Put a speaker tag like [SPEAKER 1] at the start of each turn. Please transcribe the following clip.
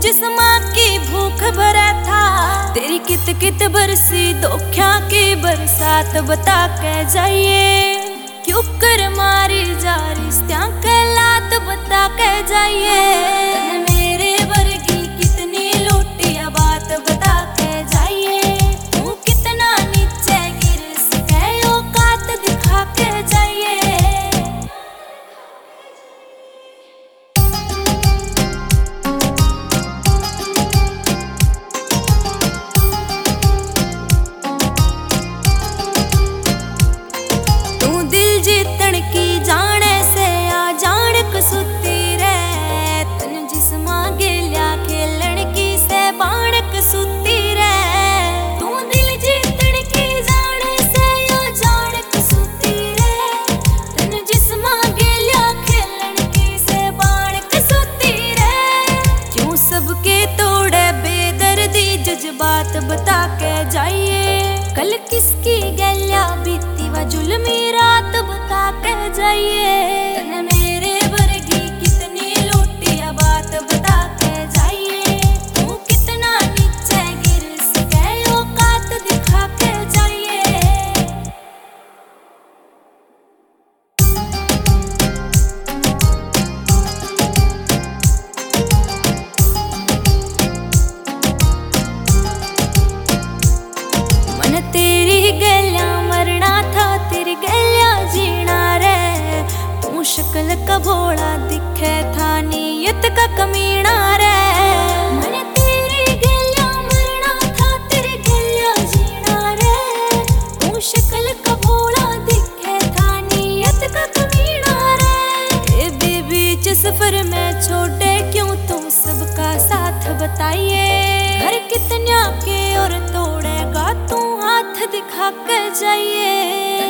[SPEAKER 1] जिस्मा की भूख भरा था। तेरी कित कित बरसी दोख्या की बरसात बता के जाइए। क्यों कर मारी जा रिश्तियां के लात बता के जाइए। मेरे वर्गी कितनी लूटिया बात बता के जाइए। तू कितना नीचे गिर सके औकात दिखा के जाइए। जीतन की जाने से आ जान कसुती रे। तन जिस्मा गेलिया खेलन की से बाण कसुती रे। तू दिल जीतन की जाने से आ जान कसुती रे। तन जिस्मा गेलिया खेलन की से बाण कसुती रे। क्यों सबके तोड़े बेदर्दी जज्बात बता के जाइए। कल किसकी गलिया बीती व जुल्मी रात बता के जाइए। मेरे वर्गी कितनी लूटिया बात बता के जाइए। तू कितना नीचे गिर सके औकात दिखा के जाइए। मन तेरी गलियां मरना था तेरी गलियां जीना रे। तू शक्ल का भोला दिखे था नीयत का कमीना रे। मन तेरी गलियां मरना था तेरी गलियां जीना रे। तू शक्ल का भोला दिखे था नीयत का कमीना रे। बीच सफर में छोड़े क्यों तुम सबका साथ बताइए। घर कितने के और तोड़ेगा तू हाथ दिखा कर जाइए।